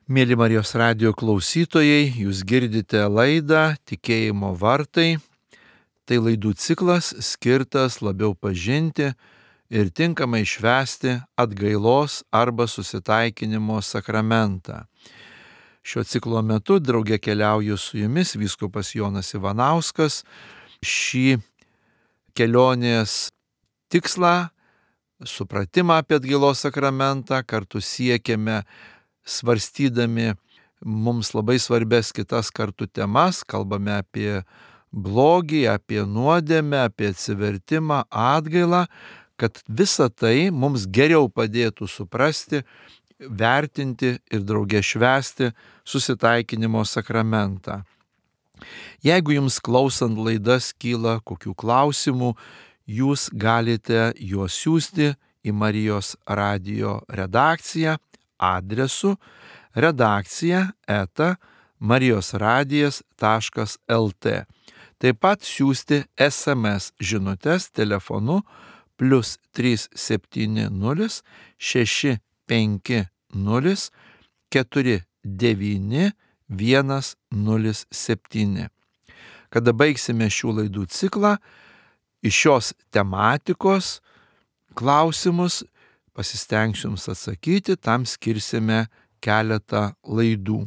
Mėly Marijos radijo klausytojai, jūs girdite laidą Tikėjimo vartai. Tai laidų ciklas skirtas labiau pažinti ir tinkamai švęsti atgailos arba susitaikinimo sakramentą. Šio ciklo metu drauge keliauju su jumis vyskupas Jonas Ivanauskas. Šį kelionės tikslą, supratimą apie atgailos sakramentą kartu siekiame svarstydami mums labai svarbias kitas kartu temas. Kalbame apie blogį, apie nuodėmę, apie atsivertimą, atgailą, kad visa tai mums geriau padėtų suprasti, vertinti ir drauge švęsti susitaikinimo sakramentą. Jeigu jums klausant laidas kyla kokių klausimų, jūs galite juos siųsti į Marijos radijo redakciją adresu redakcija@marijosradijas.lt. Taip pat siųsti SMS žinutes telefonu +370 650 49 107. Kada baigsime šių laidų ciklą, iš šios tematikos klausimus pasistengsiu jums atsakyti, tam skirsime keletą laidų.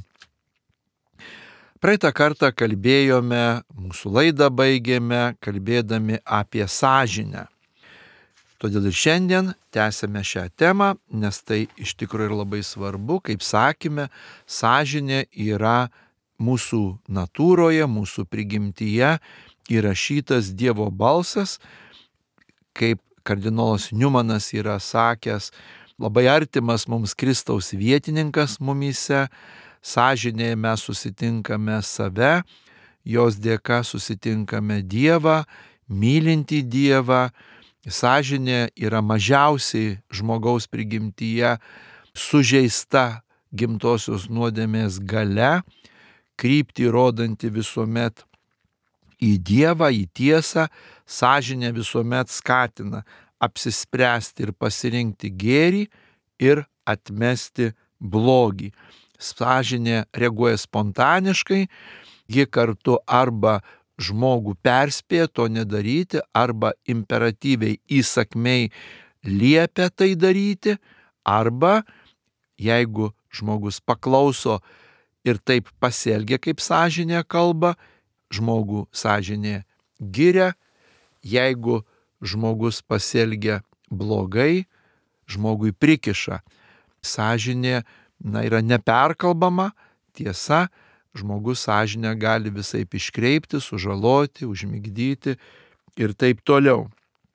Praeitą kartą kalbėjome, mūsų laidą baigėme, kalbėdami apie sąžinę. Todėl ir šiandien tęsime šią temą, nes tai iš tikrųjų yra labai svarbu. Kaip sakėme, sąžinė yra mūsų natūroje, mūsų prigimtyje įrašytas Dievo balsas, kaip kardinolas Niumanas yra sakęs, labai artimas mums Kristaus vietininkas mumyse. Sąžinėje mes susitinkame save, jos dėka susitinkame Dievą, mylintį Dievą. Sąžinė yra mažiausiai žmogaus prigimtyje sužeista gimtosios nuodėmės galia, kryptį rodanti visuomet į Dievą, į tiesą. Sąžinė visuomet skatina apsispręsti ir pasirinkti gėrį ir atmesti blogį. Sąžinė reaguoja spontaniškai, ji kartu arba žmogų perspėja to nedaryti, arba imperatyviai įsakmiai liepia tai daryti, arba jeigu žmogus paklauso ir taip pasielgia, kaip sąžinė kalba, žmogų sąžinė giria. Jeigu žmogus pasielgia blogai, žmogui prikiša. Sąžinė yra neperkalbama, tiesa, žmogus sąžinę gali visaip iškreipti, sužaloti, užmigdyti ir taip toliau.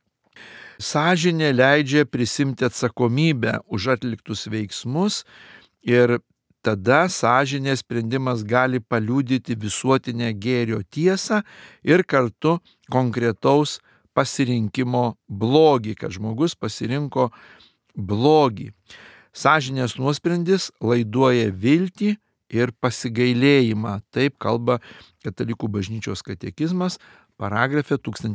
Sąžinė leidžia prisimti atsakomybę už atliktus veiksmus ir tada sąžinės sprendimas gali paliudyti visuotinę gėrio tiesą ir kartu konkretaus pasirinkimo blogį, kad žmogus pasirinko blogį. Sąžinės nuosprendis laiduoja viltį ir pasigailėjimą. Taip kalba Katalikų bažnyčios katekizmas, paragrafe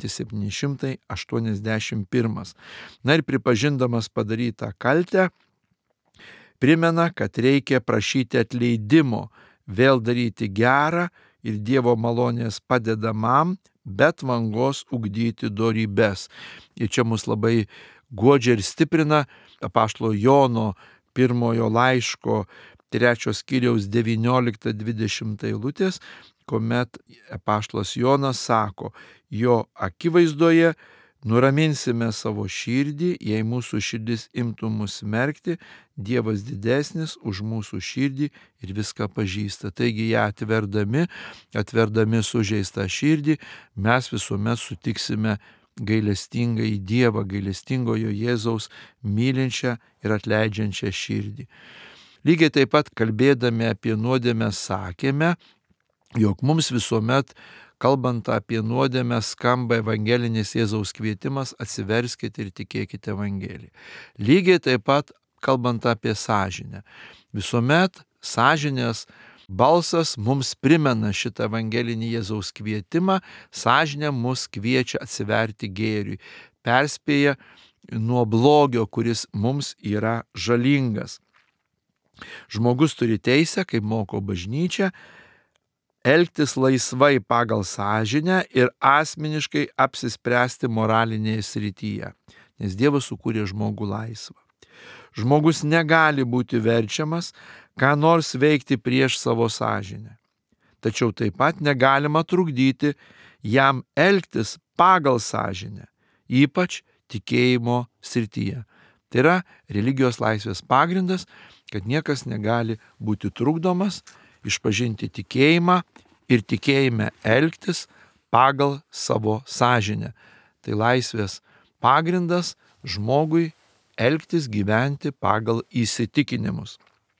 1781. Na ir pripažindamas padarytą kaltę, primena, kad reikia prašyti atleidimo, vėl daryti gerą ir Dievo malonės padedamam, bet vangos ugdyti dorybes. Ir čia mus labai guodžia ir stiprina apaštalo Jono pirmojo laiško 3 skyriaus 19-20 eilutės, kuomet apaštalas Jonas sako, jo akivaizdoje nuraminsime savo širdį, jei mūsų širdis imtų mus smerkti, Dievas didesnis už mūsų širdį ir viską pažįsta. Taigi ją atverdami sužeistą širdį, mes visuomet sutiksime gailestingą į Dievą, gailestingojo Jėzaus mylinčią ir atleidžiančią širdį. Lygiai taip pat kalbėdami apie nuodėmę sakėme, jog mums visuomet, kalbant apie nuodėmę, skamba evangelinis Jėzaus kvietimas: atsiverskite ir tikėkite Evangeliją. Lygiai taip pat kalbant apie sąžinę. Visuomet sąžinės balsas mums primena šitą evangelinį Jėzaus kvietimą, sąžinė mus kviečia atsiverti gėriui, perspėja nuo blogio, kuris mums yra žalingas. Žmogus turi teisę, kaip moko bažnyčia, elgtis laisvai pagal sąžinę ir asmeniškai apsispręsti moralinėje srityje, nes Dievas sukūrė žmogų laisvą. Žmogus negali būti verčiamas, ką nors veikti prieš savo sąžinę. Tačiau taip pat negalima trukdyti jam elgtis pagal sąžinę, ypač tikėjimo srityje. Tai yra religijos laisvės pagrindas, kad niekas negali būti trukdomas išpažinti tikėjimą ir tikėjime elgtis pagal savo sąžinę. Tai laisvės pagrindas žmogui elgtis, gyventi pagal įsitikinimus.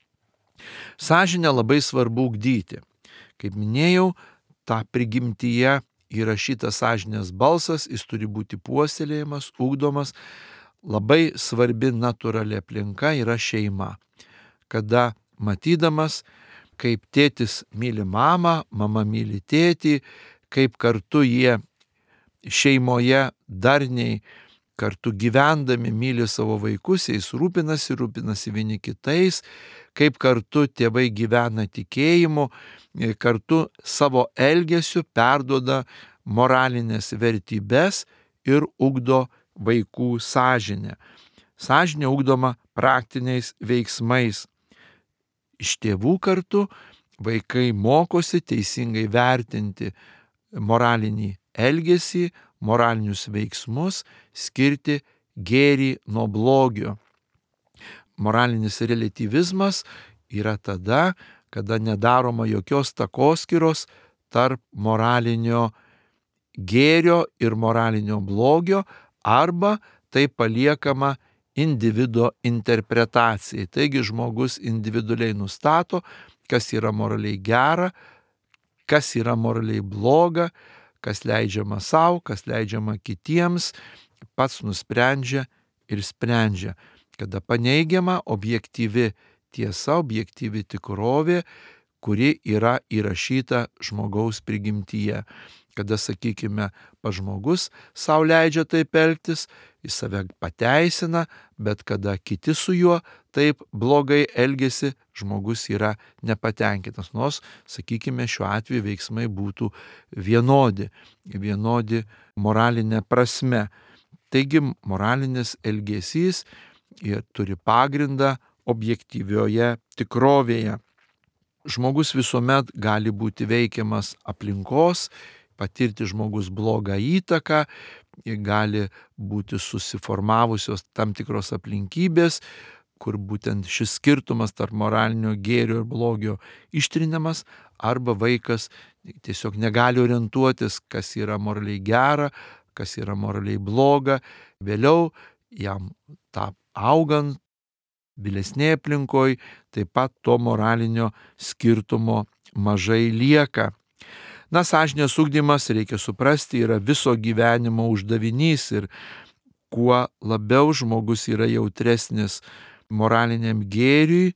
Sąžinę labai svarbu ugdyti. Kaip minėjau, ta prigimtyje įrašytas sąžinės balsas, jis turi būti puoselėjamas, ugdomas. Labai svarbi natūrali aplinka yra šeima. Kada matydamas, kaip tėtis myli mamą, mama myli tėtį, kaip kartu jie šeimoje darniai, kartu gyvendami myli savo vaikus, jais rūpinasi vieni kitais, kaip kartu tėvai gyvena tikėjimu, kartu savo elgesiu perduoda moralinės vertybės ir ugdo vaikų sąžinę. Sąžinė ugdoma praktiniais veiksmais. Iš tėvų kartu vaikai mokosi teisingai vertinti moralinį elgesį, moralinius veiksmus, skirti gėrį nuo blogio. Moralinis reliatyvizmas yra tada, kada nedaroma jokios takoskyros tarp moralinio gėrio ir moralinio blogio, arba tai paliekama individo interpretacijai. Taigi žmogus individualiai nustato, kas yra moraliai gera, kas yra moraliai bloga, kas leidžiama savo, kas leidžiama kitiems, pats nusprendžia ir sprendžia. Kada paneigiama objektyvi tiesa, objektyvi tikrovė, kuri yra įrašyta žmogaus prigimtyje. Kada, sakykime, žmogus savo leidžia taip elgtis, jis save pateisina, bet kada kiti su juo taip blogai elgesi, žmogus yra nepatenkintas. Nors, sakykime, šiuo atveju veiksmai būtų vienodi moralinė prasme. Taigi moralinis elgesys turi pagrindą objektyvioje tikrovėje. Žmogus visuomet gali būti veikiamas aplinkos, patirti žmogus blogą įtaką, gali būti susiformavusios tam tikros aplinkybės, kur būtent šis skirtumas tarp moralinio gėrio ir blogio ištrinamas, arba vaikas tiesiog negali orientuotis, kas yra moraliai gera, kas yra moraliai bloga. Vėliau jam augant vėlesnėje aplinkoje, taip pat to moralinio skirtumo mažai lieka. Sąžinės ugdymas, reikia suprasti, yra viso gyvenimo uždavinys ir kuo labiau žmogus yra jautresnis moraliniam gėriui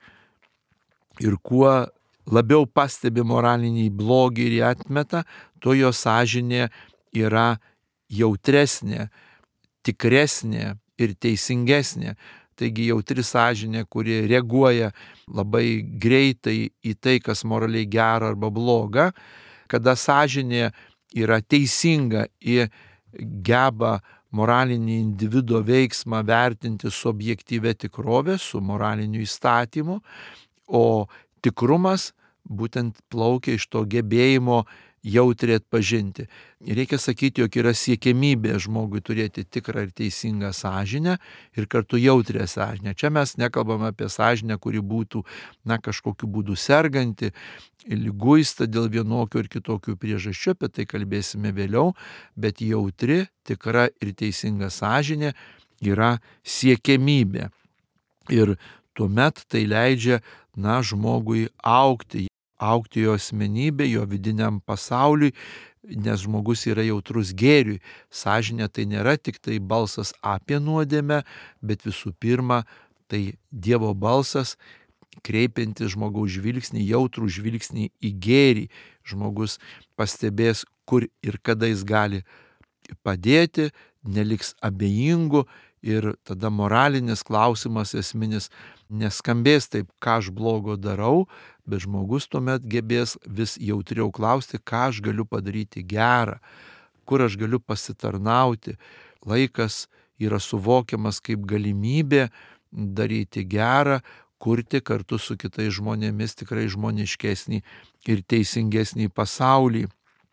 ir kuo labiau pastebi moralinį blogį ir jį atmeta, tuo jo sąžinė yra jautresnė, tikresnė ir teisingesnė. Taigi jautri sąžinė, kuri reaguoja labai greitai į tai, kas moraliai gera arba bloga, kada sąžinė yra teisinga ir geba moralinį individo veiksmą vertinti su objektyvia tikrovė, su moraliniu įstatymu, o tikrumas būtent plaukia iš to gebėjimo jautriai atpažinti. Ir reikia sakyti, jog yra siekiamybė žmogui turėti tikrą ir teisingą sąžinę ir kartu jautrią sąžinę. Čia mes nekalbame apie sąžinę, kuri būtų kažkokiu būdu serganti, liguista dėl vienokių ir kitokių priežasčių, apie tai kalbėsime vėliau, bet jautri, tikra ir teisinga sąžinė yra siekiamybė. Ir tuomet tai leidžia žmogui augti jo asmenybė, jo vidiniam pasauliui, nes žmogus yra jautrus gėriui. Sąžinė tai nėra tik tai balsas apie nuodėmę, bet visų pirma, tai Dievo balsas, kreipiantis žmogaus žvilgsnį, jautrų žvilgsnį į gėrį. Žmogus pastebės, kur ir kada jis gali padėti, neliks abejingų ir tada moralinis klausimas esminis neskambės taip, ką aš blogo darau, bet žmogus tuomet gebės vis jautriau klausti, ką aš galiu padaryti gerą, kur aš galiu pasitarnauti. Laikas yra suvokiamas kaip galimybė daryti gerą, kurti kartu su kitais žmonėmis tikrai žmoniškesnį ir teisingesnį pasaulį.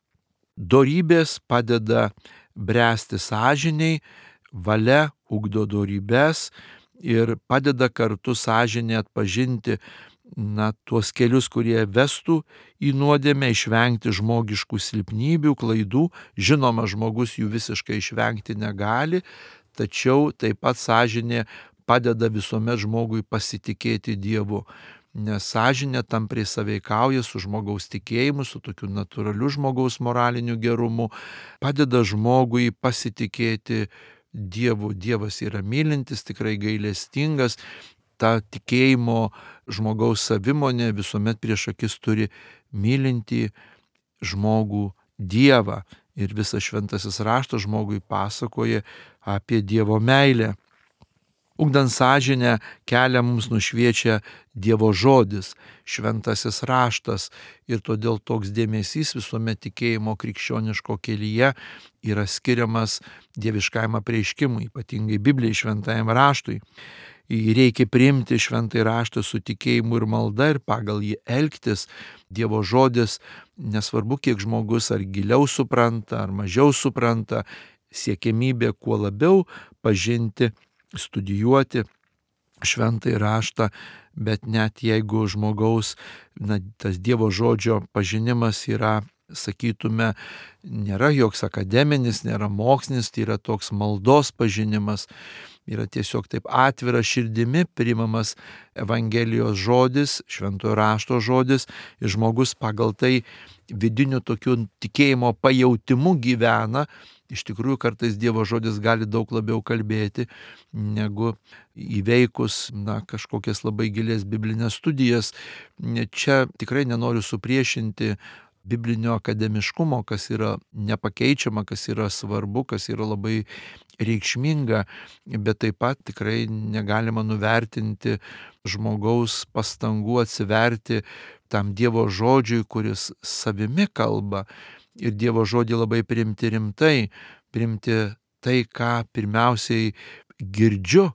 Dorybės padeda bręsti sąžiniai, valia ugdo dorybes ir padeda kartu sąžinė atpažinti tuos kelius, kurie vestų į nuodėmę, išvengti žmogiškų silpnybių, klaidų. Žinoma, žmogus jų visiškai išvengti negali, tačiau taip pat sąžinė padeda visuomet žmogui pasitikėti Dievu, nes sąžinė tampriai sąveikauja su žmogaus tikėjimu, su tokiu natūraliu žmogaus moraliniu gerumu, padeda žmogui pasitikėti Dievu. Dievas yra mylintis, tikrai gailestingas. Ta tikėjimo žmogaus savimonė visuomet prieš akis turi mylintį žmogų Dievą. Ir visas šventasis raštas žmogui pasakoja apie Dievo meilę. Ugdant sąžinę, kelią mums nušviečia Dievo žodis, šventasis raštas, ir todėl toks dėmesys visuomet tikėjimo krikščioniško kelyje yra skiriamas dieviškajam apreiškimui, ypatingai Biblijai, šventajam raštui. Reikia priimti šventąjį raštą su tikėjimu ir malda ir pagal jį elgtis. Dievo žodis, nesvarbu kiek žmogus ar giliau supranta, ar mažiau supranta, siekiamybė kuo labiau pažinti, studijuoti šventąjį raštą, bet net jeigu žmogaus tas Dievo žodžio pažinimas yra, sakytume, nėra joks akademinis, nėra mokslinis, tai yra toks maldos pažinimas, yra tiesiog taip atvira širdimi priimamas Evangelijos žodis, šventojo rašto žodis, ir žmogus pagal tai vidiniu tokiu tikėjimo pajautimu gyvena. Iš tikrųjų, kartais Dievo žodis gali daug labiau kalbėti negu įveikus kažkokias labai gilės biblinės studijas. Čia tikrai nenoriu supriešinti biblinio akademiškumo, kas yra nepakeičiama, kas yra svarbu, kas yra labai reikšminga, bet taip pat tikrai negalima nuvertinti žmogaus pastangų atsiverti tam Dievo žodžiui, kuris savimi kalba, ir Dievo žodį labai priimti rimtai, priimti tai, ką pirmiausiai girdžiu,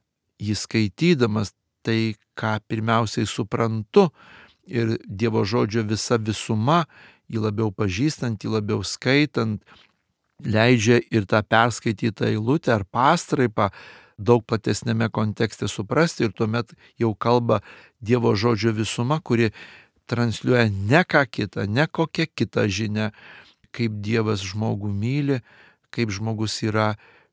jį skaitydamas, tai, ką pirmiausiai suprantu, ir Dievo žodžio visa visuma, jį labiau pažįstant, jį labiau skaitant, leidžia ir tą perskaitytą eilutę ar pastraipą daug platesnėme kontekste suprasti, ir tuomet jau kalba Dievo žodžio visuma, kuri transliuoja ne ką kitą, ne kokią kitą žinią, kaip Dievas žmogų myli, kaip žmogus yra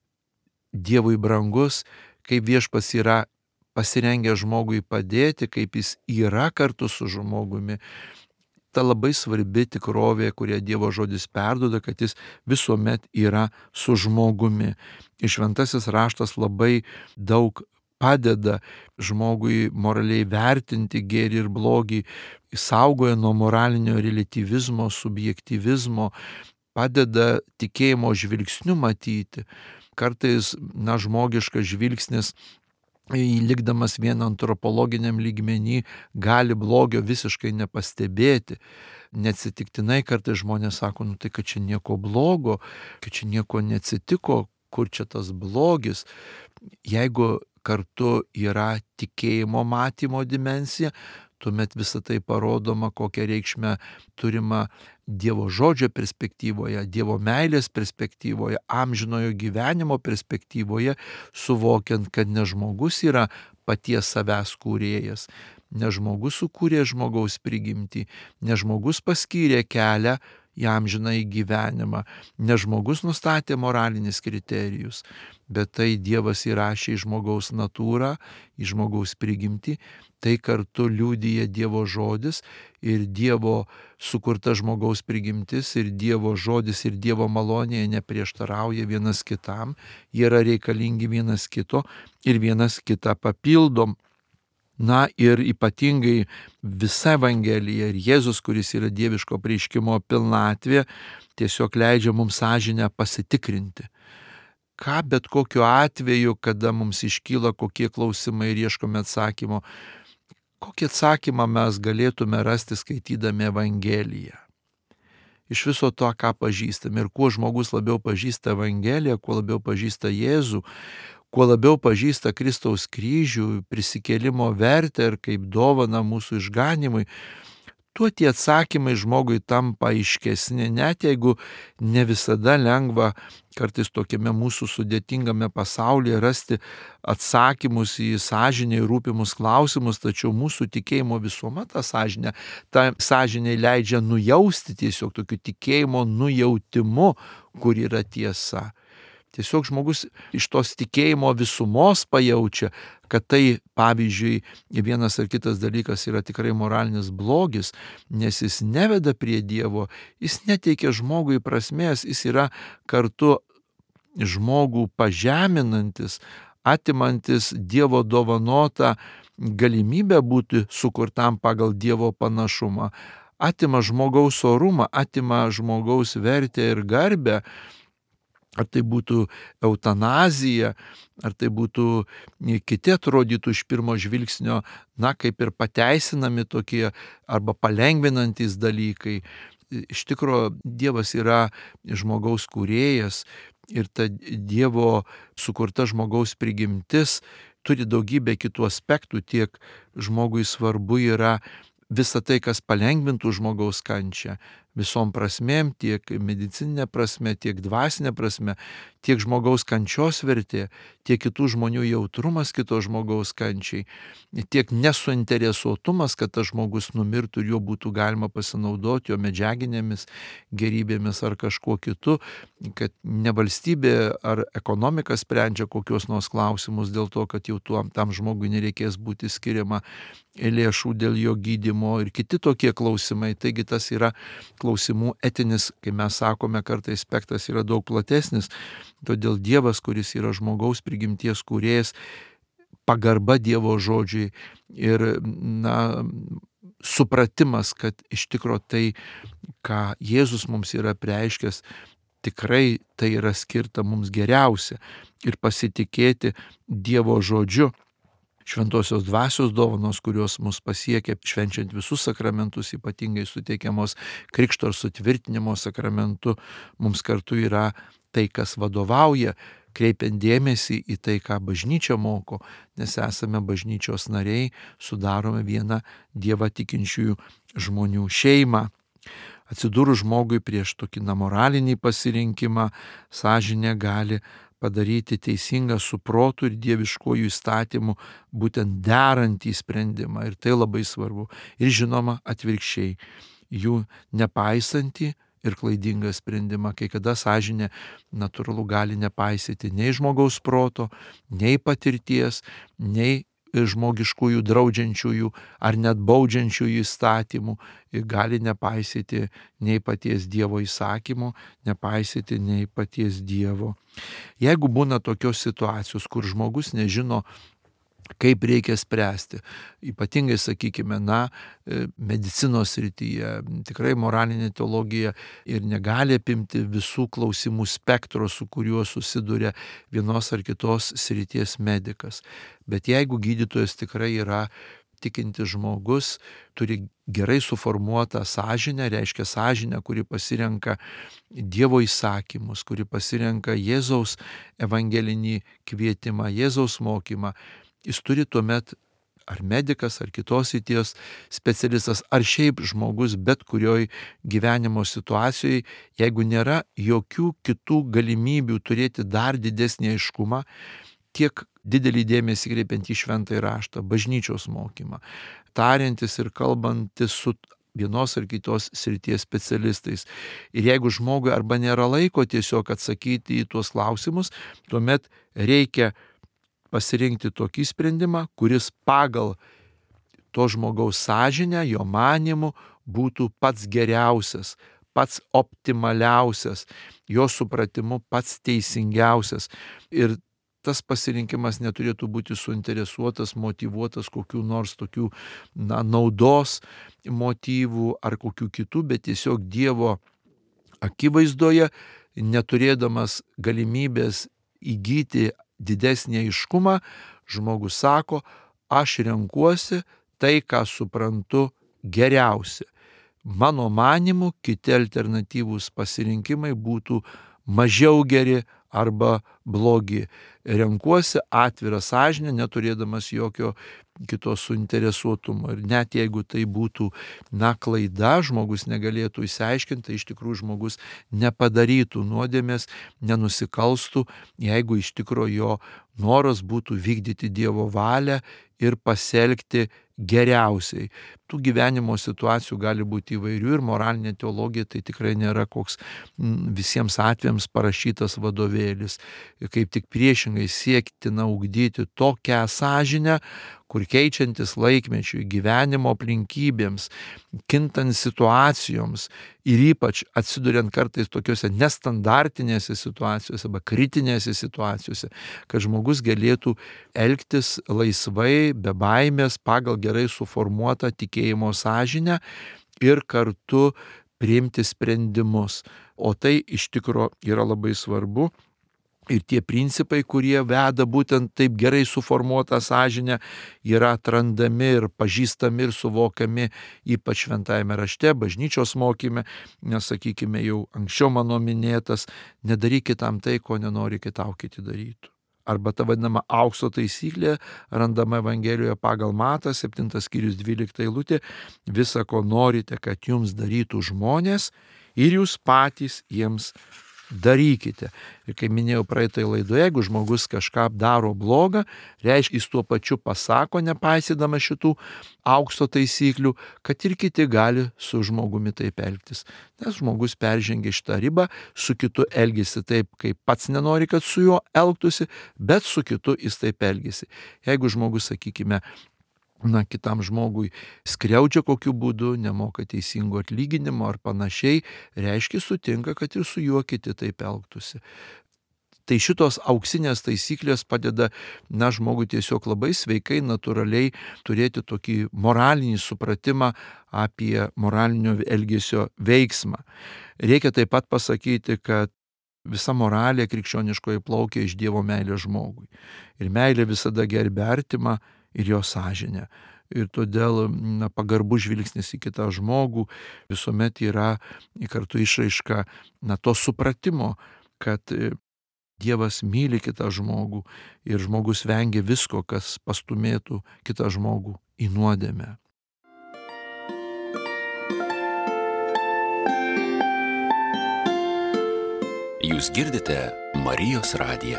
Dievui brangus, kaip Viešpats yra pasirengęs žmogui padėti, kaip jis yra kartu su žmogumi. Ta labai svarbi tikrovė, kurią Dievo žodis perduoda, kad jis visuomet yra su žmogumi. Ir šventasis raštas labai daug padeda žmogui moraliai vertinti gėrį ir blogį, saugoja nuo moralinio relatyvizmo, subjektyvizmo, padeda tikėjimo žvilgsniu matyti. Kartais žmogiškas žvilgsnis, likdamas vien antropologiniam lygmenį, gali blogio visiškai nepastebėti. Neatsitiktinai kartais žmonės sako, tai kad čia nieko blogo, kad čia nieko neatsitiko, kur čia tas blogis. Jeigu kartu yra tikėjimo matymo dimensija, tuomet visą tai parodoma, kokią reikšmę turima Dievo žodžio perspektyvoje, Dievo meilės perspektyvoje, amžinojo gyvenimo perspektyvoje, suvokiant, kad ne žmogus yra paties savęs kūrėjas, ne žmogus sukūrė žmogaus prigimtį, ne žmogus paskyrė kelią į amžinąjį gyvenimą, ne žmogus nustatė moralinis kriterijus, bet tai Dievas įrašė į žmogaus natūrą, į žmogaus prigimtį, tai kartu liudija Dievo žodis, ir Dievo sukurta žmogaus prigimtis, ir Dievo žodis, ir Dievo malonė neprieštarauja vienas kitam, jie yra reikalingi vienas kito ir vienas kitą papildom. Ir ypatingai visa Evangelija ir Jėzus, kuris yra dieviško apreiškimo pilnatvė, tiesiog leidžia mums sąžinę pasitikrinti. ką bet kokiu atveju, kada mums iškyla kokie klausimai ir ieškome atsakymo, kokį atsakymą mes galėtume rasti skaitydami Evangeliją. Iš viso to, ką pažįstame. Ir kuo žmogus labiau pažįsta Evangeliją, kuo labiau pažįsta Jėzų, kuo labiau pažįsta Kristaus kryžių, prisikėlimo vertę ir kaip dovana mūsų išganimui, tuo tie atsakymai žmogui tampa aiškesni, net jeigu ne visada lengva kartais tokiame mūsų sudėtingame pasaulyje rasti atsakymus į sąžinei rūpimus klausimus, tačiau mūsų tikėjimo visuoma ta sąžinė leidžia nujausti tiesiog tokiu tikėjimo nujautimu, kur yra tiesa. Tiesiog žmogus iš tos tikėjimo visumos pajaučia, kad tai, pavyzdžiui, vienas ar kitas dalykas yra tikrai moralinis blogis, nes jis neveda prie Dievo, jis neteikia žmogui prasmės, jis yra kartu žmogų pažeminantis, atimantis Dievo dovanotą galimybę būti sukurtam pagal Dievo panašumą, atima žmogaus orumą, atima žmogaus vertę ir garbę. Ar tai būtų eutanazija, ar tai būtų kiti atrodytų iš pirmo žvilgsnio, kaip ir pateisinami tokie arba palengvinantys dalykai. Iš tikrųjų, Dievas yra žmogaus kūrėjas ir ta Dievo sukurta žmogaus prigimtis turi daugybę kitų aspektų, tiek žmogui svarbu yra visa tai, kas palengvintų žmogaus kančią, visom prasmėm, tiek medicininė prasme, tiek dvasinė prasme, tiek žmogaus kančios vertė, tiek kitų žmonių jautrumas kito žmogaus kančiai, tiek nesuinteresuotumas, kad tas žmogus numirtų ir jo būtų galima pasinaudoti, jo medžiaginėmis gerybėmis ar kažkuo kitu, kad ne valstybė ar ekonomika sprendžia kokios nors klausimus dėl to, kad jau tam žmogui nereikės būti skiriama lėšų dėl jo gydymo ir kiti tokie klausimai. Taigi tas yra klausimų etinis, kai mes sakome, kartais spektras yra daug platesnis, todėl Dievas, kuris yra žmogaus prigimties kūrėjas, pagarba Dievo žodžiui ir supratimas, kad iš tikro tai, ką Jėzus mums yra apreiškęs, tikrai tai yra skirta mums geriausia ir pasitikėti Dievo žodžiu. Šventosios dvasios dovanos, kurios mus pasiekia švenčiant visus sakramentus, ypatingai suteikiamos krikšto ir sutvirtinimo sakramentu, mums kartu yra tai, kas vadovauja, kreipiant dėmesį į tai, ką bažnyčia moko, nes esame bažnyčios nariai, sudarome vieną Dievą tikinčiųjų žmonių šeimą. Atsidūrus žmogui prieš tokį moralinį pasirinkimą, sąžinė gali padaryti teisingą su protu ir dieviškuoju įstatymu būtent derantį sprendimą. Ir tai labai svarbu. Ir žinoma, atvirkščiai, jų nepaisantį ir klaidingą sprendimą. Kai kada sąžinė natūralu gali nepaisyti nei žmogaus proto, nei patirties, nei žmogiškųjų draudžiančiųjų ar net baudžiančiųjų įstatymų, gali nepaisyti nei paties Dievo įsakymų, nepaisyti nei paties Dievo. Jeigu būna tokios situacijos, kur žmogus nežino, kaip reikia spręsti, ypatingai, sakykime, medicinos srityje, tikrai moralinė teologija ir negali apimti visų klausimų spektro, su kuriuo susiduria vienos ar kitos srities medikas. Bet jeigu gydytojas tikrai yra tikintis žmogus, turi gerai suformuotą sąžinę, reiškia sąžinę, kuri pasirenka Dievo įsakymus, kuri pasirenka Jėzaus evangelinį kvietimą, Jėzaus mokymą, jis turi tuomet, ar medikas, ar kitos srities specialistas, ar šiaip žmogus bet kurioj gyvenimo situacijoje, jeigu nėra jokių kitų galimybių turėti dar didesnį aiškumą, tiek didelį dėmesį kreipiant į šventąjį raštą, bažnyčios mokymą, tariantis ir kalbantis su vienos ar kitos srities specialistais. Ir jeigu žmogui arba nėra laiko tiesiog atsakyti į tuos klausimus, tuomet reikia pasirinkti tokį sprendimą, kuris pagal to žmogaus sąžinę, jo manymu, būtų pats geriausias, pats optimaliausias, jo supratimu pats teisingiausias. Ir tas pasirinkimas neturėtų būti suinteresuotas, motyvuotas kokių nors tokių naudos motyvų ar kokių kitų, bet tiesiog Dievo akivaizdoje, neturėdamas galimybės įgyti didesnį aiškumą, žmogus sako, aš renkuosi tai, ką suprantu geriausia. Mano manimu, kiti alternatyvūs pasirinkimai būtų mažiau geri arba blogi. Renkuosi atvirą sąžinę, neturėdamas jokio kito suinteresuotumo. Ir net jeigu tai būtų klaida, žmogus negalėtų išsiaiškinti, tai iš tikrųjų žmogus nepadarytų nuodėmės, nenusikalstų, jeigu iš tikrųjų jo noras būtų vykdyti Dievo valią ir pasielgti geriausiai. Tų gyvenimo situacijų gali būti įvairių ir moralinė teologija tai tikrai nėra koks visiems atvejams parašytas vadovėlis. Kaip tik priešingai siektina ugdyti tokią sąžinę, kur keičiantis laikmečiui, gyvenimo aplinkybėms, kintant situacijoms ir ypač atsiduriant kartais tokiuose nestandartinėse situacijose arba kritinėse situacijose, kad žmogus galėtų elgtis laisvai, be baimės, pagal gerai suformuotą tikėjimo sąžinę ir kartu priimti sprendimus. O tai iš tikro yra labai svarbu. Ir tie principai, kurie veda būtent taip gerai suformuotą sąžinę, yra atrandami ir pažįstami ir suvokiami ypač šventajame rašte, bažnyčios mokyme, nes, sakykime, jau anksčiau mano minėtas, nedaryk kitam tai, ko nenori, kad tau kiti darytų. Arba ta vadinama aukso taisyklė, randama Evangelijoje pagal Matą, 7 skyrius 12 eilutė, visa, ko norite, kad jums darytų žmonės, ir jūs patys jiems darykite. Ir kaip minėjau praeitoje laidoje, jeigu žmogus kažką daro blogą, reiškia, jis tuo pačiu pasako, nepaisydama šitų aukso taisyklių, kad ir kiti gali su žmogumi taip elgtis. Nes žmogus peržengia šitą ribą, su kitu elgesi taip, kaip pats nenori, kad su juo elgtųsi, bet su kitu jis taip elgesi. Jeigu žmogus, sakykime, kitam žmogui skriaudžia kokiu būdu, nemoka teisingo atlyginimo ar panašiai, reiškia sutinka, kad ir su juo kiti taip elgtųsi. Tai šitos auksinės taisyklės padeda žmogui tiesiog labai sveikai, natūraliai turėti tokį moralinį supratimą apie moralinio elgesio veiksmą. Reikia taip pat pasakyti, kad visa moralė krikščioniškoji plaukia iš Dievo meilės žmogui. Ir meilė visada gerbia artimą ir jo sąžinę. Ir todėl pagarbus žvilgsnis į kitą žmogų visuomet yra kartu išraiška to supratimo, kad Dievas myli kitą žmogų ir žmogus vengia visko, kas pastumėtų kitą žmogų į nuodėmę. Jūs girdite Marijos radiją.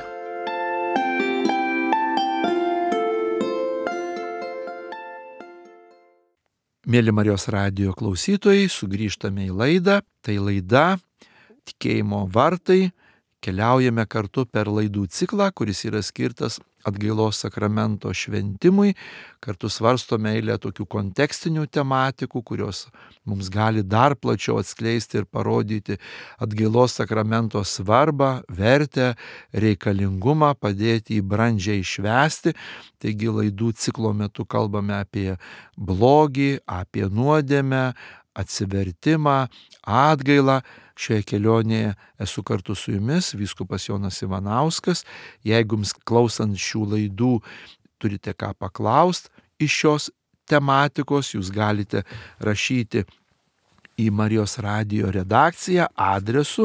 Mėly Marijos radijo klausytojai, sugrįžtame į laidą. Tai laida Tikėjimo vartai. Keliaujame kartu per laidų ciklą, kuris yra skirtas atgailos sakramento šventimui. Kartu svarstome eilę tokių kontekstinių tematikų, kurios mums gali dar plačiau atskleisti ir parodyti atgailos sakramento svarbą, vertę, reikalingumą, padėti jį brandžiai švęsti. Taigi laidų ciklo metu kalbame apie blogį, apie nuodėmę, atsivertimą, atgailą. Šioje kelionėje esu kartu su jumis, vyskupas Jonas Ivanauskas. Jeigu jums klausant šių laidų turite ką paklausti iš šios tematikos, jūs galite rašyti į Marijos radijo redakciją adresu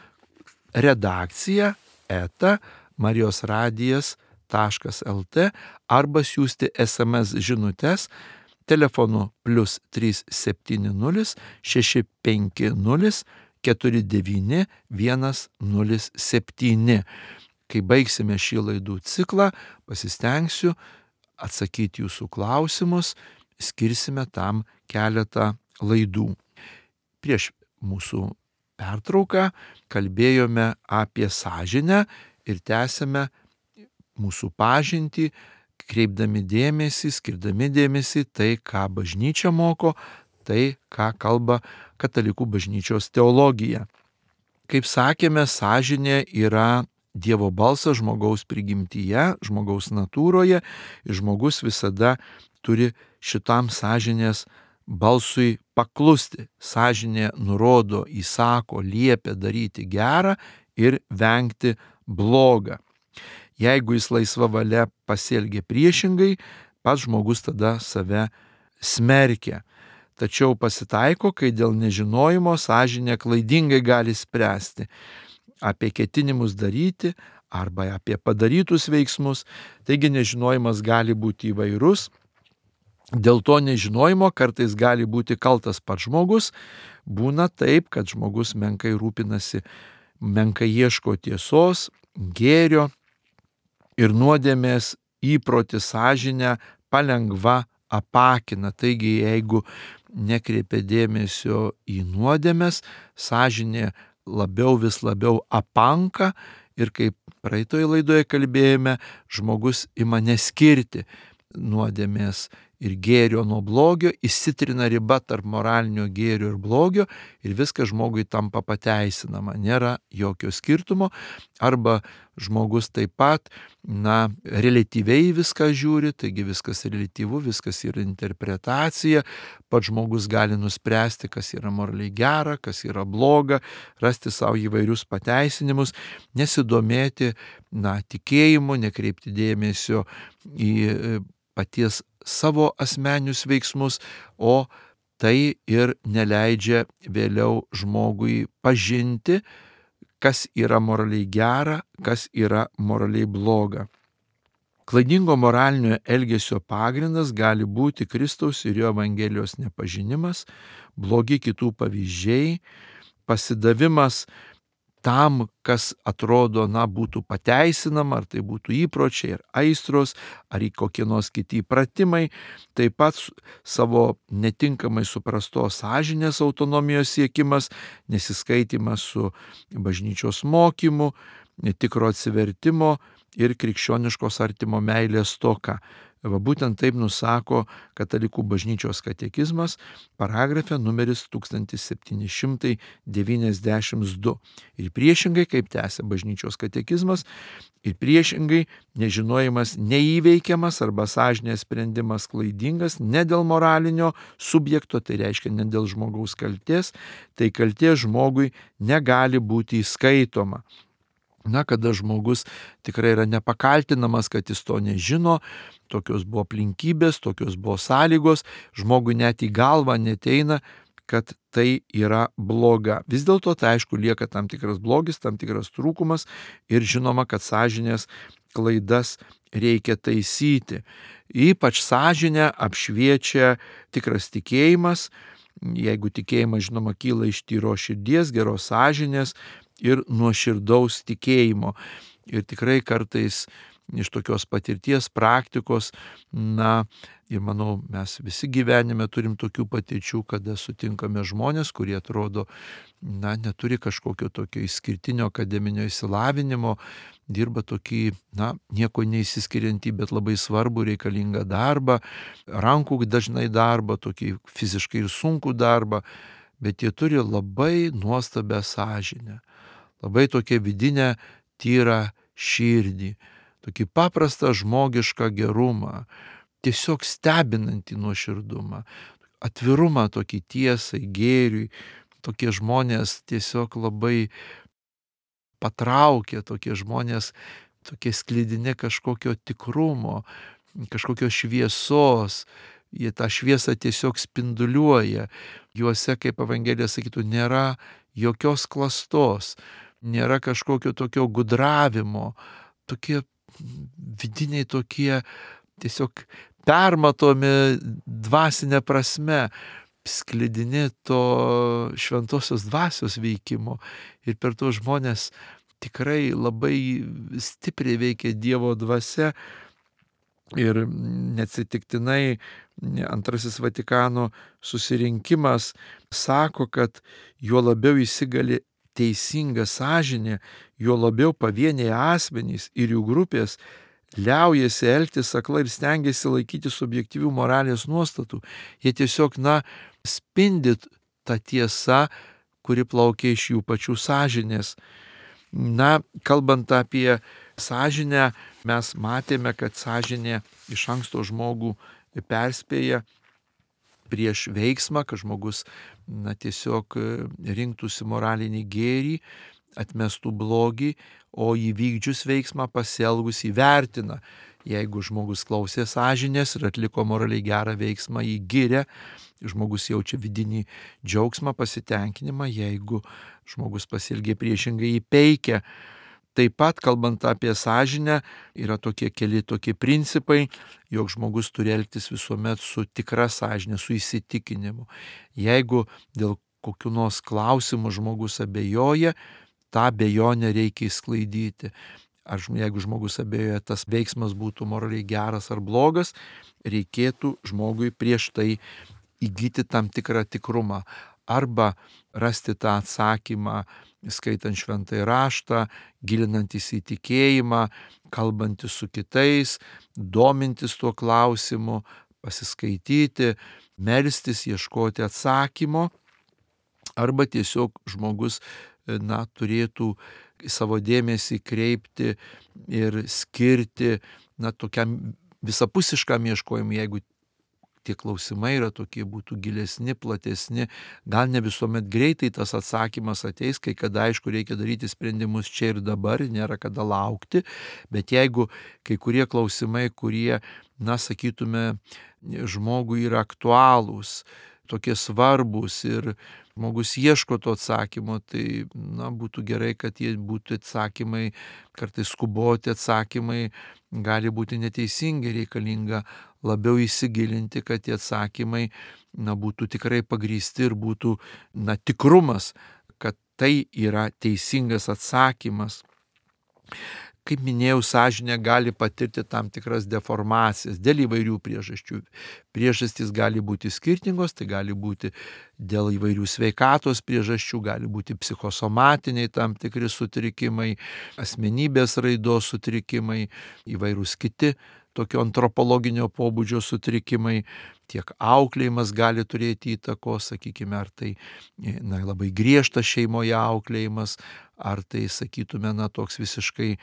redakcija@marijosradijas.lt arba siųsti SMS žinutes telefonu +370 650 49107. Kai baigsime šį laidų ciklą, pasistengsiu atsakyti jūsų klausimus, skirsime tam keletą laidų. Prieš mūsų pertrauką kalbėjome apie sąžinę ir tęsėme mūsų pažintį, kreipdami dėmesį, skirdami dėmesį tai, ką bažnyčia moko, tai, ką kalba katalikų bažnyčios teologija. Kaip sakėme, sąžinė yra Dievo balsas žmogaus prigimtyje, žmogaus natūroje, ir žmogus visada turi šitam sąžinės balsui paklusti. Sąžinė nurodo, įsako, liepia daryti gerą ir vengti blogą. Jeigu jis laisva valia pasielgia priešingai, pats žmogus tada save smerkia. Tačiau pasitaiko, kai dėl nežinojimo sąžinė klaidingai gali spręsti apie ketinimus daryti arba apie padarytus veiksmus. Taigi nežinojimas gali būti įvairus. Dėl to nežinojimo kartais gali būti kaltas pats žmogus. Būna taip, kad žmogus menkai rūpinasi, menkai ieško tiesos, gėrio ir nuodėmės įprotį sąžinę palengva apakina. Taigi jeigu nekreipia dėmesio į nuodėmes, sąžinė vis labiau apanka ir kaip praeitoje laidoje kalbėjome, žmogus ima neskirti nuodėmės ir gėrio nuo blogio, įsitrina riba tarp moralinio gėrio ir blogio ir viskas žmogui tampa pateisinama. Nėra jokio skirtumo. Arba žmogus taip pat, reliatyviai viską žiūri, taigi viskas reliatyvu, viskas yra interpretacija. Pats žmogus gali nuspręsti, kas yra moraliai gera, kas yra bloga, rasti savo įvairius pateisinimus, nesidomėti tikėjimu, nekreipti dėmesio į paties savo asmeninius veiksmus, o tai ir neleidžia vėliau žmogui pažinti, kas yra moraliai gera, kas yra moraliai bloga. Klaidingo moralinio elgesio pagrindas gali būti Kristaus ir jo Evangelijos nepažinimas, blogi kitų pavyzdžiai, pasidavimas tam, kas atrodo, būtų pateisinama, ar tai būtų įpročiai, ar aistros, ar kokie nors kiti įpratimai, taip pat savo netinkamai suprastos sąžinės autonomijos siekimas, nesiskaitimas su bažnyčios mokymu, netikro atsivertimo ir krikščioniškos artimo meilės stoka. Būtent taip nusako Katalikų bažnyčios katekizmas, paragrafe numeris 1792. Ir priešingai, kaip tęsia bažnyčios katekizmas, ir priešingai nežinojimas neįveikiamas arba sąžinės sprendimas klaidingas ne dėl moralinio subjekto, tai reiškia ne dėl žmogaus kaltės, tai kaltė žmogui negali būti įskaitoma. Kada žmogus tikrai yra nepakaltinamas, kad jis to nežino, tokios buvo aplinkybės, tokios buvo sąlygos, žmogui net į galvą neteina, kad tai yra bloga. Vis dėlto tai aišku lieka tam tikras blogis, tam tikras trūkumas ir žinoma, kad sąžinės klaidas reikia taisyti. Ypač sąžinę apšviečia tikras tikėjimas, jeigu tikėjimas žinoma kyla iš tyros širdies, geros sąžinės ir nuoširdaus tikėjimo. Ir tikrai kartais iš tokios patirties, praktikos, ir manau, mes visi gyvenime turim tokių patirčių, kada sutinkame žmonės, kurie atrodo, neturi kažkokio tokio išskirtinio akademinio išsilavinimo, dirba tokį, nieko neįsiskiriantį, bet labai svarbų reikalingą darbą, rankų dažnai darbą, tokį fiziškai ir sunkų darbą, bet jie turi labai nuostabią sąžinę. Labai tokia vidinę, tyrą širdį, tokį paprastą žmogišką gerumą, tiesiog stebinantį nuoširdumą, atvirumą tokį tiesai, gėriui. Tokie žmonės tiesiog labai patraukia, tokie žmonės, tokie sklidini kažkokio tikrumo, kažkokios šviesos. Jie tą šviesą tiesiog spinduliuoja. Juose, kaip Evangelija sakytų, nėra jokios klastos, nėra kažkokio tokio gudravimo, tokie vidiniai tokie tiesiog permatomi dvasinė prasme, sklidini to šventosios dvasios veikimo ir per tuos žmonės tikrai labai stipriai veikia Dievo dvasia. Ir neatsitiktinai Antrasis Vatikano susirinkimas sako, kad juo labiau įsigali teisinga sąžinė, juo labiau pavieniai asmenys ir jų grupės liaujasi elgtis aklai ir stengiasi laikyti subjektyvių moralės nuostatų. Jie tiesiog, spindi tą tiesą, kuri plaukia iš jų pačių sąžinės. Kalbant apie sąžinę, mes matėme, kad sąžinė iš anksto žmogų perspėja prieš veiksmą, kad žmogus tiesiog rinktųsi moralinį gėrį atmestų blogį, o įvykdžius veiksmą pasielgus įvertina. Jeigu žmogus klausė sąžinės ir atliko moraliai gerą veiksmą, jį giria, žmogus jaučia vidinį džiaugsmą, pasitenkinimą, jeigu žmogus pasielgė priešingai, jį peikia. Taip pat, kalbant apie sąžinę, yra keli tokie principai, jog žmogus turi elgtis visuomet su tikra sąžinė, su įsitikinimu. Jeigu dėl kokių nors klausimų žmogus abejoja, tą abejonę reikia išsklaidyti. Jeigu žmogus abejoja, tas veiksmas būtų moraliai geras ar blogas, reikėtų žmogui prieš tai įgyti tam tikrą tikrumą. Arba rasti tą atsakymą, skaitant šventąjį raštą, gilinantis į tikėjimą, kalbantis su kitais, domintis tuo klausimu, pasiskaityti, melstis, ieškoti atsakymo. Arba tiesiog žmogus turėtų savo dėmesį kreipti ir skirti tokiam visapusiškam ieškojimui, jeigu tie klausimai yra tokie, būtų gilesni, platesni, gal ne visuomet greitai tas atsakymas ateis, kai kada aišku reikia daryti sprendimus čia ir dabar, nėra kada laukti, bet jeigu kai kurie klausimai, kurie, sakytume, žmogui yra aktualūs, tokie svarbus ir žmogus ieško to atsakymo, tai būtų gerai, kad jie būtų atsakymai, kartais skuboti atsakymai, gali būti neteisingi, reikalinga labiau įsigilinti, kad tie atsakymai būtų tikrai pagrįsti ir būtų tikrumas, kad tai yra teisingas atsakymas. Kaip minėjau, sąžinė gali patirti tam tikras deformacijas dėl įvairių priežasčių. Priežastys gali būti skirtingos, tai gali būti dėl įvairių sveikatos priežasčių, gali būti psichosomatiniai tam tikri sutrikimai, asmenybės raidos sutrikimai, įvairūs kiti tokio antropologinio pobūdžio sutrikimai, tiek auklėjimas gali turėti įtakos, sakykime, ar tai labai griežtas šeimoje auklėjimas, ar tai, sakytume, toks visiškai,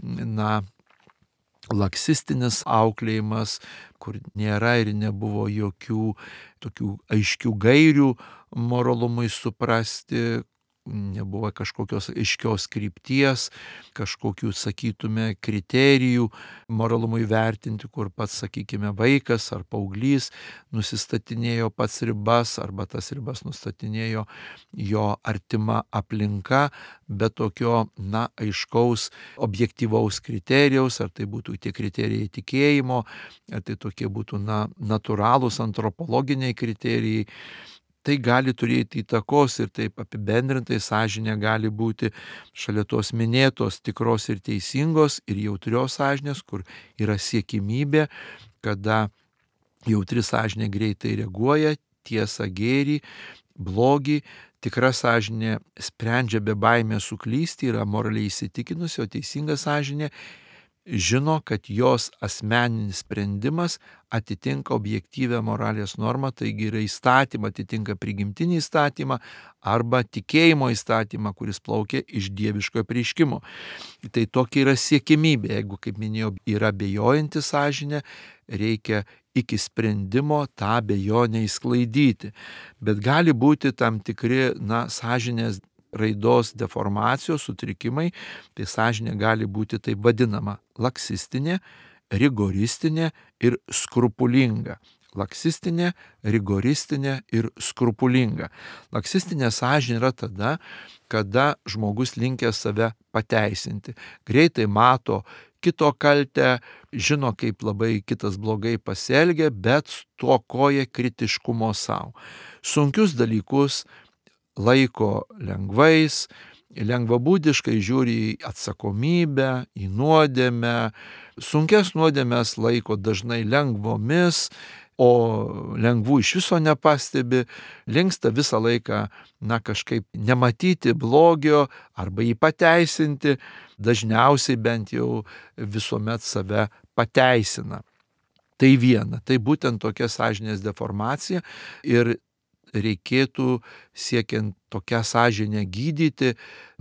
laksistinis auklėjimas, kur nėra ir nebuvo jokių tokių aiškių gairių moralumui suprasti, nebuvo kažkokios aiškios krypties, kažkokių, sakytume, kriterijų moralumui vertinti, kur pats, sakykime, vaikas ar paauglys nusistatinėjo pats ribas, arba tas ribas nustatinėjo jo artima aplinka, bet tokio, aiškaus, objektyvaus kriterijaus, ar tai būtų tie kriterijai tikėjimo, ar tai tokie būtų, natūralūs antropologiniai kriterijai. Tai gali turėti įtakos ir taip apibendrintai sąžinė gali būti šalia tos minėtos tikros ir teisingos ir jautrios sąžinės, kur yra siekimybė, kada jautri sąžinė greitai reaguoja, tiesą, gėrį, blogį, tikra sąžinė sprendžia be baimės suklysti, yra moraliai įsitikinusi, o teisinga sąžinė žino, kad jos asmeninis sprendimas atitinka objektyvią moralės normą, taigi yra įstatymą, atitinka prigimtinį įstatymą arba tikėjimo įstatymą, kuris plaukia iš dieviškojo apreiškimo. Tai tokia yra siekimybė. Jeigu, kaip minėjau, yra abejojanti sąžinė, reikia iki sprendimo tą abejonę išsklaidyti. Bet gali būti tam tikri, sąžinės raidos deformacijos, sutrikimai, tai sąžinė gali būti taip vadinama laksistinė, rigoristinė ir skrupulinga. Laksistinė, rigoristinė ir skrupulinga. Laksistinė sąžinė yra tada, kada žmogus linkęs save pateisinti. Greitai mato kito kaltę, žino, kaip labai kitas blogai pasielgia, bet stokoja kritiškumo savo. Sunkius dalykus laiko lengvais, lengvabūdiškai žiūri į atsakomybę, į nuodėmę, sunkias nuodėmes laiko dažnai lengvomis, o lengvų iš viso nepastebi, linksta visą laiką, kažkaip nematyti blogio arba jį pateisinti, dažniausiai bent jau visuomet save pateisina. Tai viena, tai būtent tokia sąžinės deformacija ir reikėtų, siekiant tokią sąžinę gydyti,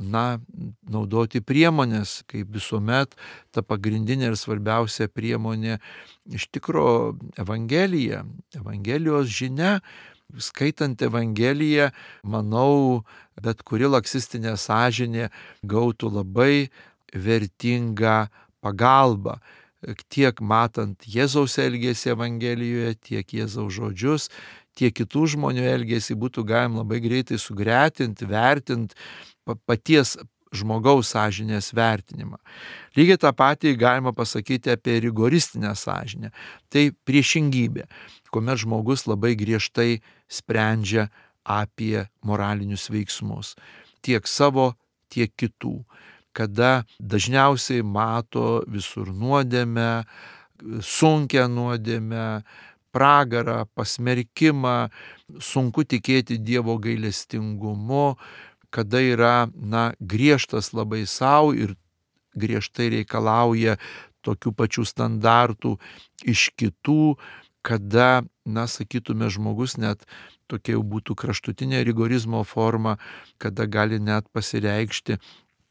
naudoti priemonės, kaip visuomet ta pagrindinė ir svarbiausia priemonė iš tikro Evangelija, Evangelijos žinia, Skaitant Evangeliją, manau, bet kuri laksistinė sąžinė gautų labai vertingą pagalbą. Tiek matant Jėzaus elgesį Evangelijoje, tiek Jėzaus žodžius, tiek kitų žmonių elgesį būtų galima labai greitai sugretinti, vertinti paties žmogaus sąžinės vertinimą. Lygiai tą patį galima pasakyti apie rigoristinę sąžinę. Tai priešingybė, kuomet žmogus labai griežtai sprendžia apie moralinius veiksmus, tiek savo, tiek kitų, kada dažniausiai mato visur nuodėmę, sunkią nuodėmę, pragarą, pasmerkimą, sunku tikėti Dievo gailestingumu, kada yra griežtas labai savo ir griežtai reikalauja tokių pačių standartų iš kitų, kada, sakytume, žmogus net tokia jau būtų kraštutinė rigorizmo forma, kada gali net pasireikšti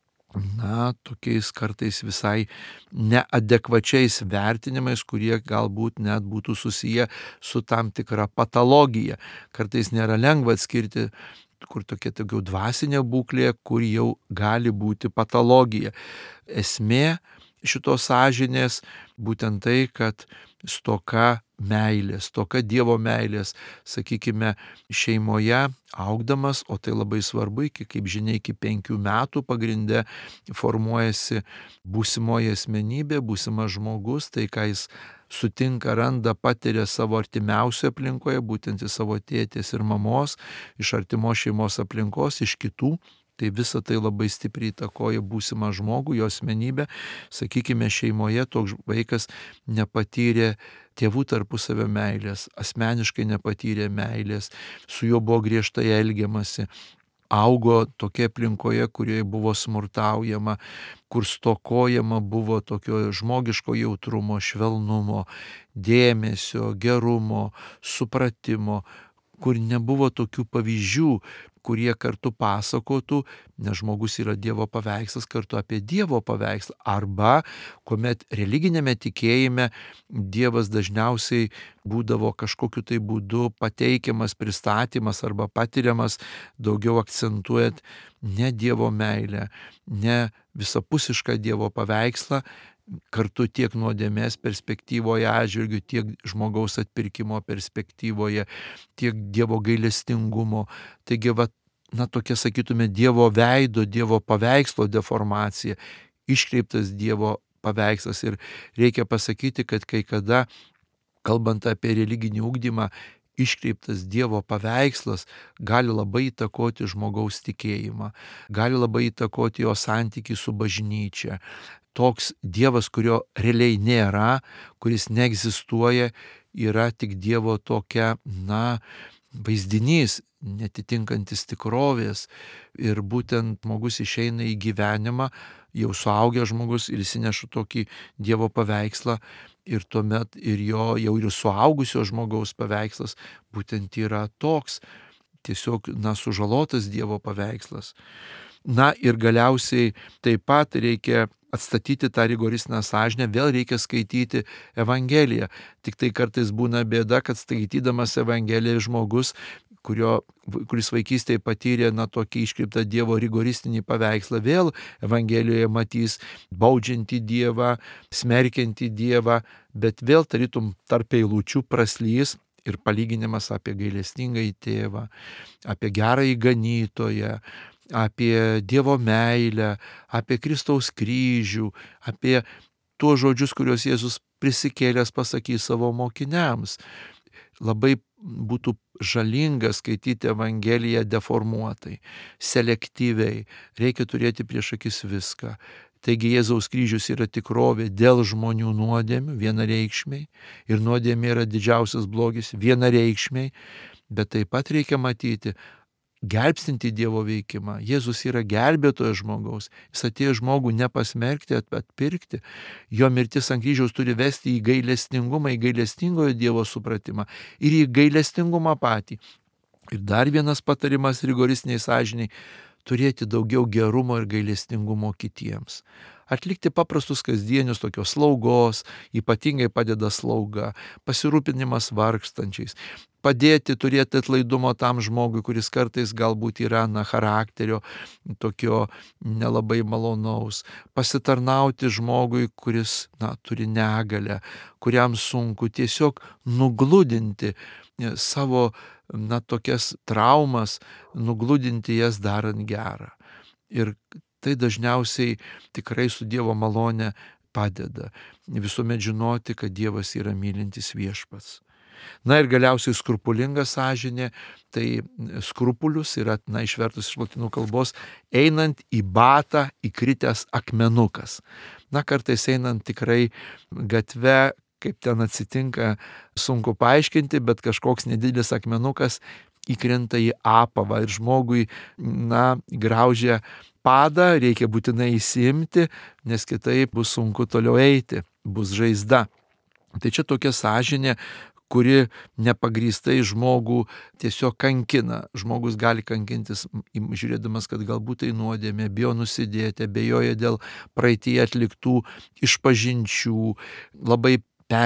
tokiais kartais visai neadekvačiais vertinimais, kurie galbūt net būtų susiję su tam tikra patologija. Kartais nėra lengva atskirti, kur tokia daugiau dvasinė būklė, kur jau gali būti patologija. Esmė šitos sąžinės būtent tai, kad stoka meilės, stoka Dievo meilės, sakykime, šeimoje augdamas, o tai labai svarbu, kaip žinia, iki 5 metų pagrinde formuojasi būsimoji asmenybė, būsimas žmogus, tai ką jis sutinka, randa, patiria savo artimiausioje aplinkoje, būtent iš savo tėtės ir mamos, iš artimos šeimos aplinkos, iš kitų. Tai visa tai labai stipriai įtakoja būsimą žmogų, jo asmenybę. Sakykime, šeimoje toks vaikas nepatyrė tėvų tarpusavio meilės, asmeniškai nepatyrė meilės, su juo buvo griežtai elgiamasi, augo tokia aplinkoje, kurioje buvo smurtaujama, kur stokojama buvo tokio žmogiško jautrumo, švelnumo, dėmesio, gerumo, supratimo, kur nebuvo tokių pavyzdžių, kurie kartu pasakotų, nes žmogus yra Dievo paveikslas, kartu apie Dievo paveikslą. Arba, kuomet religinėme tikėjime Dievas dažniausiai būdavo kažkokiu tai būdu pateikiamas, pristatymas arba patiriamas, daugiau akcentuojant ne Dievo meilę, ne visapusišką Dievo paveikslą, kartu tiek nuodėmės perspektyvoje atžvilgiu, tiek žmogaus atpirkimo perspektyvoje, tiek Dievo gailestingumo. Taigi, tokia, sakytume, Dievo veido, Dievo paveikslo deformacija, iškreiptas Dievo paveikslas. Ir reikia pasakyti, kad kai kada, kalbant apie religinį ugdymą, iškreiptas Dievo paveikslas gali labai įtakoti žmogaus tikėjimą, gali labai įtakoti jo santykį su bažnyčia. Toks Dievas, kurio realiai nėra, kuris neegzistuoja, yra tik Dievo tokia, vaizdinys, netitinkantis tikrovės. Ir būtent žmogus išeina į gyvenimą, jau suaugęs žmogus, ir įsineša tokį Dievo paveikslą. Ir tuomet ir jo jau ir suaugusio žmogaus paveikslas būtent yra toks, tiesiog sužalotas Dievo paveikslas. Ir galiausiai taip pat reikia atstatyti tą rigoristinę sąžinę, vėl reikia skaityti Evangeliją. Tik tai kartais būna bėda, kad skaitydamas Evangeliją žmogus, kuris vaikystėje patyrė tokį iškreiptą Dievo rigoristinį paveikslą, vėl Evangelijoje matys baudžiantį Dievą, smerkiantį Dievą, bet vėl tarytum tarp eilučių praslys ir palyginimas apie gailestingąjį tėvą, apie gerąjį ganytoją, apie Dievo meilę, apie Kristaus kryžių, apie tuos žodžius, kuriuos Jėzus prisikėlęs pasakys savo mokiniams. Labai būtų žalinga skaityti Evangeliją deformuotai, selektyviai. Reikia turėti prieš akis viską. Taigi Jėzaus kryžius yra tikrovė dėl žmonių nuodėmių, vienareikšmiai, ir nuodėmė yra didžiausias blogis, vienareikšmiai, bet taip pat reikia matyti gelbstinti Dievo veikimą. Jėzus yra gelbėtojas žmogaus. Jis atėjo žmogų nepasmerkti, atpirkti. Jo mirtis ant kryžiaus turi vesti į gailestingumą, į gailestingojo Dievo supratimą ir į gailestingumą patį. Ir dar vienas patarimas rigoristiniai sąžiniai. turėti daugiau gerumo ir gailestingumo kitiems. Atlikti paprastus kasdienius tokios slaugos, ypatingai padeda slauga, pasirūpinimas vargstančiais, padėti turėti atlaidumo tam žmogui, kuris kartais galbūt yra charakterio tokio nelabai malonaus, pasitarnauti žmogui, kuris turi negalią, kuriam sunku, tiesiog nugludinti savo tokias traumas, nugludinti jas darant gerą. Ir tai dažniausiai tikrai su Dievo malone padeda visuomet žinoti, kad Dievas yra mylintis viešpats. Ir galiausiai skrupulinga sąžinė, tai skrupulius yra, išvertus iš lotynų kalbos, einant į batą įkritęs akmenukas. Kartais einant tikrai gatve, kaip ten atsitinka, sunku paaiškinti, bet kažkoks nedidelis akmenukas įkrenta į apavą ir žmogui, graužia padą, reikia būtinai įsiimti, nes kitaip bus sunku toliau eiti, bus žaizda. Tai čia tokia sąžinė, kuri nepagrįstai žmogų tiesiog kankina. Žmogus gali kankintis, žiūrėdamas, kad galbūt tai nuodėmė, bijo nusidėti, abejoja dėl praeityje atliktų išpažinčių, labai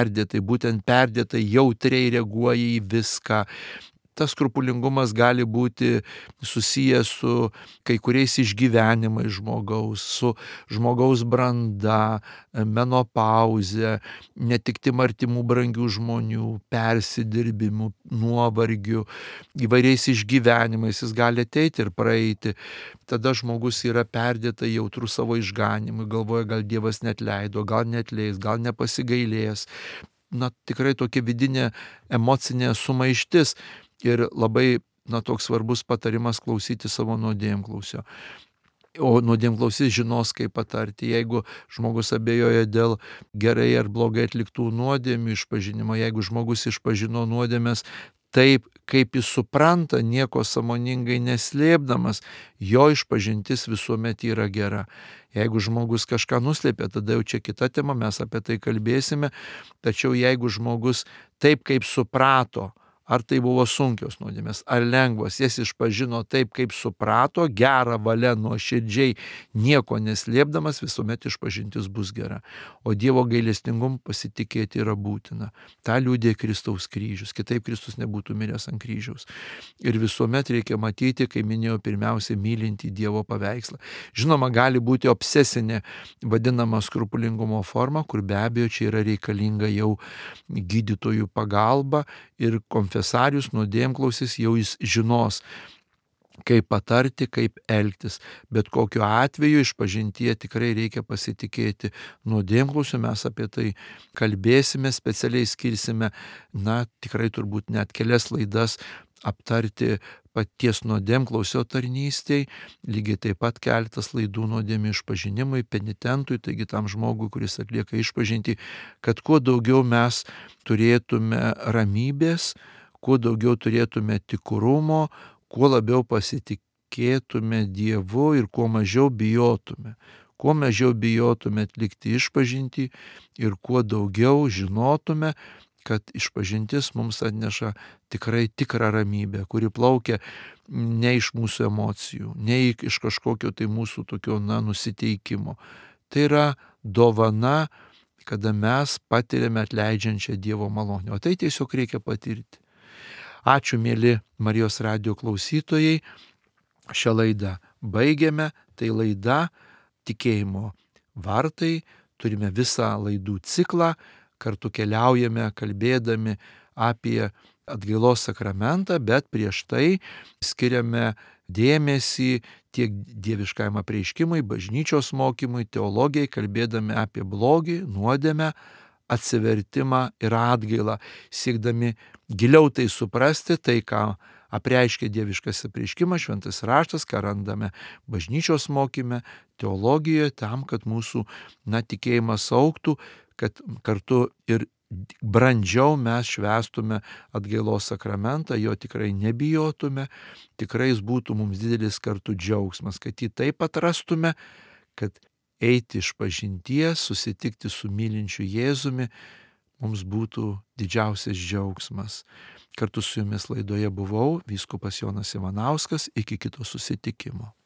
perdėtai jautriai reaguoja į viską. Tas skrupulingumas gali būti susijęs su kai kuriais išgyvenimais žmogaus, su žmogaus branda, menopauze, netektim artimų brangių žmonių, persidirbimu, nuovargiu, įvairiais išgyvenimais. Jis gali ateiti ir praeiti. Tada žmogus yra perdėtai jautrus savo išganimui, galvoja, gal Dievas neatleido, gal neatleis, gal nepasigailės. Tikrai tokia vidinė emocinė sumaištis. Ir labai toks svarbus patarimas klausyti savo nuodėmklausio. O nuodėmklausys žinos, kaip patarti. Jeigu žmogus abejoja dėl gerai ar blogai atliktų nuodėmių išpažinimo, jeigu žmogus išpažino nuodėmes taip, kaip jis supranta, nieko sąmoningai neslėpdamas, jo išpažintis visuomet yra gera. Jeigu žmogus kažką nuslėpė, tada jau čia kita tema, mes apie tai kalbėsime. Tačiau jeigu žmogus taip, kaip suprato, ar tai buvo sunkios nuodėmės, ar lengvos, jas išpažino taip, kaip suprato, gerą valią nuoširdžiai, nieko neslėpdamas, visuomet išpažintis bus gera. O Dievo gailestingumu pasitikėti yra būtina. Ta liudija Kristaus kryžius, kitaip Kristus nebūtų miręs ant kryžiaus. Ir visuomet reikia matyti, kaip minėjau, pirmiausia, mylinti Dievo paveikslą. Žinoma, gali būti obsesinė vadinama skrupulingumo forma, kur be abejo čia yra reikalinga jau gydytojų pagalba ir konfesarius, nuodėmklausys, jau jis žinos, kaip patarti, kaip elgtis. Bet kokiu atveju išpažintyje tikrai reikia pasitikėti nuodėmklausiu, mes apie tai kalbėsime, specialiai skirsime, tikrai turbūt net kelias laidas aptarti paties nuodėmklausio tarnystėj, lygiai taip pat keletas laidų nuodėmių išpažinimui, penitentui, taigi tam žmogui, kuris atlieka išpažintį, kad kuo daugiau mes turėtume ramybės, kuo daugiau turėtume tikrumo, kuo labiau pasitikėtume Dievu ir kuo mažiau bijotume. Kuo mažiau bijotume atlikti išpažintį ir kuo daugiau žinotume, kad išpažintis mums atneša tikrai tikrą ramybę, kuri plaukia ne iš mūsų emocijų, ne iš kažkokio tai mūsų tokio nusiteikimo. Tai yra dovana, kada mes patiriame atleidžiančią Dievo malonę. O tai tiesiog reikia patirti. Ačiū, mėly Marijos radijo klausytojai. Šią laidą baigiame. Tai laida Tikėjimo vartai. Turime visą laidų ciklą. Kartu keliaujame, kalbėdami apie atgailos sakramentą, bet prieš tai skiriame dėmesį tiek dieviškajam apreiškimui, bažnyčios mokymui, teologijai, kalbėdami apie blogį, nuodėmę, atsivertimą ir atgailą, siekdami giliau tai suprasti, tai ką apreiškia dieviškas apreiškimas, šventas raštas, ką randame bažnyčios mokyme, teologijoje, tam, kad mūsų tikėjimas augtų, kad kartu ir brandžiau mes švęstume atgailos sakramentą, jo tikrai nebijotume, tikrai jis būtų mums didelis kartu džiaugsmas, kad jį taip atrastume, kad eiti išpažinties, susitikti su mylinčiu Jėzumi, mums būtų didžiausias džiaugsmas. Kartu su jumis laidoje buvau vyskupas Jonas Ivanauskas, iki kito susitikimo.